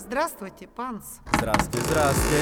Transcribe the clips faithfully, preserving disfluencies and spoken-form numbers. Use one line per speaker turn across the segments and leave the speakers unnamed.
Здравствуйте, панс.
Здравствуйте, здравствуйте.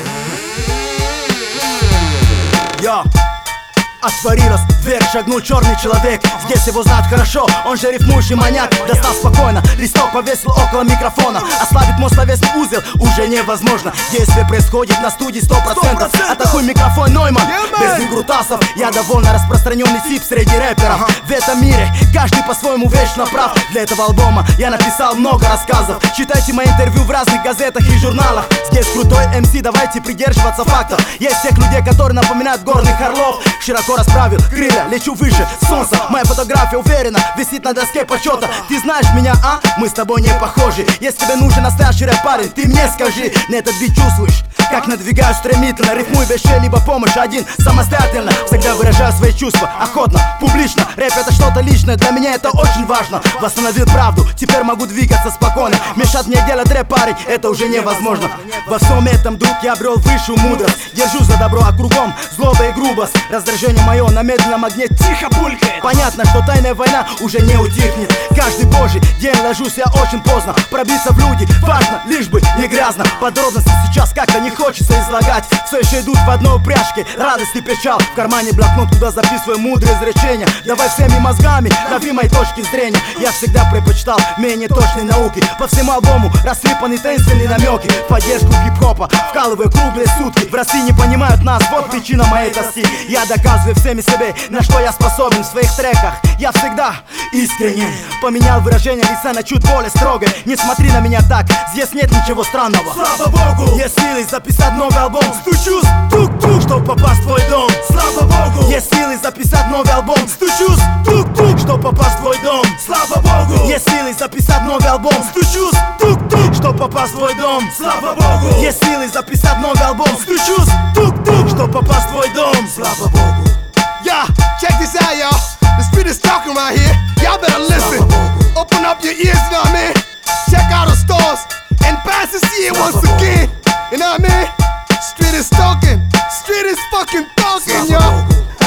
Йо! Отворилась дверь, шагнул черный человек. Здесь его знают хорошо, он же рифмующий маньяк. Достал спокойно, листок повесил около микрофона. Ослабить мой словесный узел уже невозможно. Действие происходит на студии сто процентов. Атакуй микрофон, Нойман, без выкрутасов. Я довольно распространенный тип среди рэперов. В этом мире каждый по-своему вечно прав. Для этого альбома я написал много рассказов. Читайте мои интервью в разных газетах и журналах. Здесь крутой эм си, давайте придерживаться фактов. Есть тех людей, которые напоминают горных орлов. Широко расправил крылья, лечу выше солнца. Моя фотография уверенно висит на доске почета. Ты знаешь меня, а? Мы с тобой не похожи. Если тебе нужен настоящий рэп парень, ты мне скажи. На этот бит чувствуешь, как надвигаюсь стремительно. Рифмую без чьей-либо помощи, один самостоятельно. Всегда выражаю свои чувства, охотно, публично. Рэп это что-то личное, для меня это очень важно. Восстановил правду, теперь могу двигаться спокойно. Мешать мне делать рэп, парень, это уже невозможно. Во всем этом, друг, я обрел высшую мудрость. Держусь за добро, а кругом злоба и грубость. Раздражение мое на медленном огне тихо булькает. Понятно, что тайная война уже не утихнет. Каждый божий день ложусь я очень поздно. Пробиться в люди важно, лишь бы не грязно. Подробности сейчас как-то не хочется излагать. Все еще идут в одной упряжке, радость и печаль. В кармане блокнот, куда записываю мудрые изречения. Давай всеми мозгами, лови мои точки зрения. Я всегда предпочитал менее точные науки. По всему альбому рассыпаны таинственные намеки. Поддержку хип-хопа вкалываю круглые сутки. В России не понимают нас, вот причина моей тоски. Я доказываю всеми себе, на что я способен в своих треках. Я всегда искренен. Поменял выражение лица на чуть более строгое. Не смотри на меня так, здесь нет ничего странного. Слава Богу! Есть силы записать новый альбом. Стучусь, тук-тук, чтоб попасть в твой дом. Слава Богу! Есть силы записать новый альбом. Стучусь, тук-тук, чтоб попасть в твой дом. Слава Богу! Есть силы записать новый альбом. Стучусь, тук-тук, чтоб попасть в твой дом. Слава Богу! Есть силы записать новый альбом. Стучусь, тук-тук, чтоб попасть в твой дом. Слава Богу!
Yeah, check this out, y'all. The street is talking right here. Y'all better listen. Open up your ears, you know what I mean? Check out the stores and pass to see it once again. You know what I mean? Street is talking. Street is fucking talking, y'all.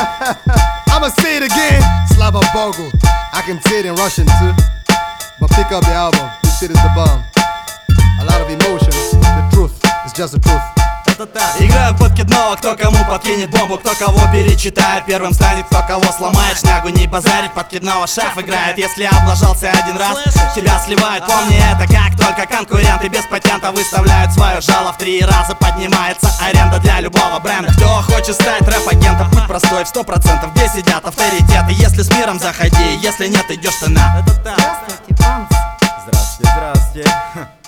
I'ma say it again. Slava Bogu. I can say it in Russian too. But pick up the album. This shit is the bomb. A lot of emotions. The truth is just the truth.
Играют подкидного, кто кому подкинет бомбу, кто кого перечитает, первым станет, кто кого сломает. Шнягу не базарить, подкидного шеф играет. Если облажался один раз, тебя сливают. Помни это, как только конкуренты без патента выставляют свое жало в три раза. Поднимается аренда для любого бренда. Кто хочет стать рэп-агентом, путь простой в сто процентов. Где сидят авторитеты, если с миром заходи, если нет, идешь ты на.
Здравствуйте, панс.
Здравствуйте, здравствуйте.